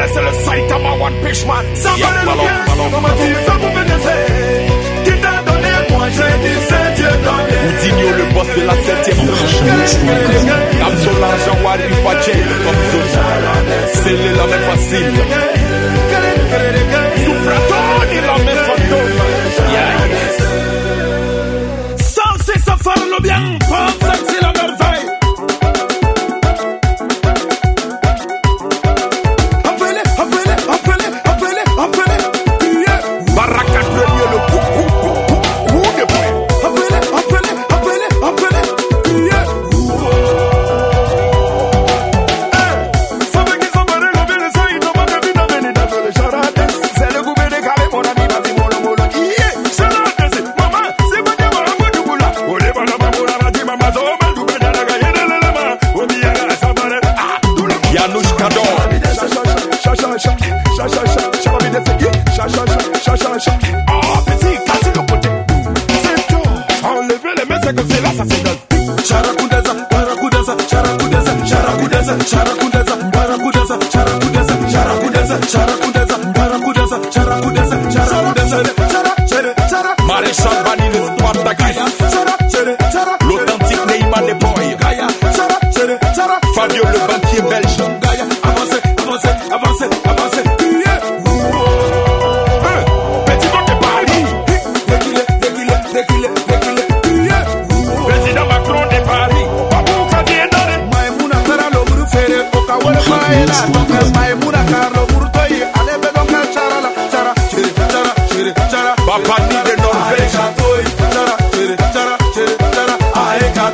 c'est le Saitama One Pish Man. Ça va le bien, comment tu fais pour me laisser? Qui t'a donné, moi je dis c'est Dieu donné. Oudinho, le boss de la 7ème branche. Kamsola, Jean-Wari, Fadjé, comme Zoja. C'est la main facile. Soupratoni, la main fantôme. Sans cesse à faire le bien, pense que c'est la merveille. Baraka premier, le coup de poing. C'est le goût de calé, mon ami, vas-y, molo. C'est la deuxième, maman, c'est pas de moi, moi, du boula. On est pas là, maman, la dit, maman, zo, mal, du bada, la gagne, la main. On dit, y'a ça, balé, tout le monde. Yanouch Kador. Oh, petit, cassez le côté. C'est tout. Enlevez les mains, c'est que c'est là, ça c'est notre. Charakudeza, barakudeza, charakudeza, charakudeza, charakudeza, barakudeza, charakudeza, charakudeza, charakudeza, barakudeza, charakudeza, charakudeza, Maréchal Bani, le Spartacus. L'authentique Neymar des Boys. Fabio, le banquier belge. Avancez. Petit bon de Paris. Déguilé. Président Macron de Paris. Babou Kadiendane. Maïmouna Kara lo buru fere. Oka wale maïla. Donc Maïmouna Kara lo buru toye. Allez bedon ka charala. Chara. Papani de Norvège. Chara.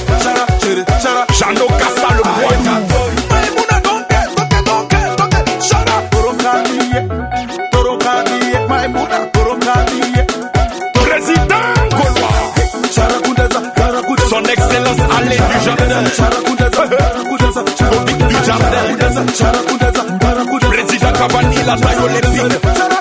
Jano Kassa, le poids. Maïmouna donke. Chara. Torokadiye. Maïmouna Torokadiye. Président Gaulois. Son Excellence Alain Dujardin. Président Cavani, la taille olympique.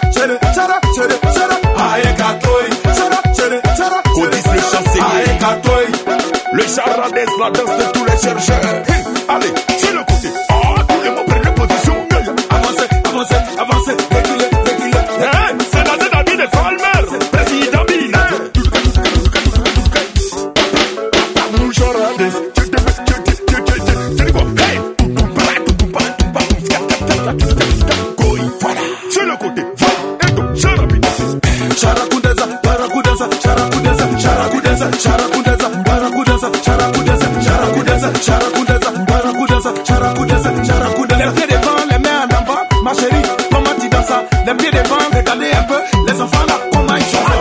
Codis le chancelier. Le charadès, la danse de tous les chercheurs. Allez, c'est le côté. Tous les mots prennent position. Avancez. Déguilé. C'est la Zédabi de Falmer. Président Bina. C'est le côté. Charakudeza, barakudeza, charakudeza, barakudeza, charakudeza, les pieds devant, les mains en avant, ma chérie, comment tu danses? Les pieds devant, regardez un peu, les enfants là, comment ils sont?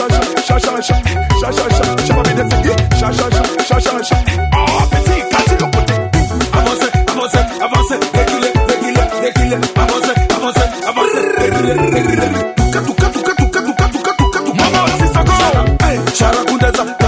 Petit, cassez le côté. Avancez, déguilé, avancez. Maman, c'est ça. Charakudeza.